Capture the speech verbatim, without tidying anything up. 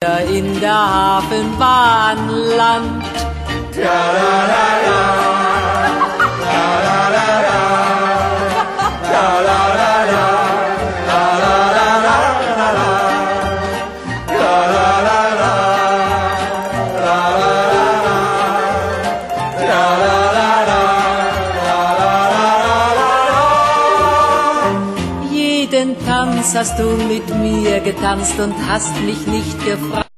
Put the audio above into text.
In der Hafenbahn land. Ja, la, la, la. La, la, la, la. La, la, la, la. La, la, la, la, la, la. La, la, la, la. La, la, la, la. La, la, la, la. La, la, la, la, la. Jeden Tanz hast du mit mir getanzt und hast mich nicht gefragt.